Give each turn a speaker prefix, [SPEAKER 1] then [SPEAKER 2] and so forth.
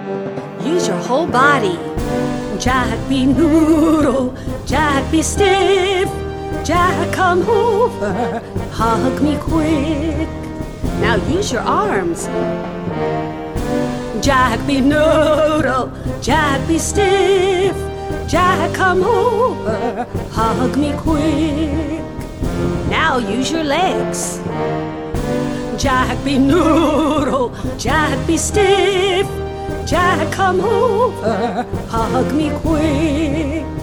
[SPEAKER 1] Use your whole body. Jack be noodle, Jack be stiff. Jack, come over, hug me quick. Now use your arms. Jack be noodle, Jack be stiff. Jack, come over, hug me quick. Now use your legs. Jack be noodle, Jack be stiff. Jack, come over, hug me quick.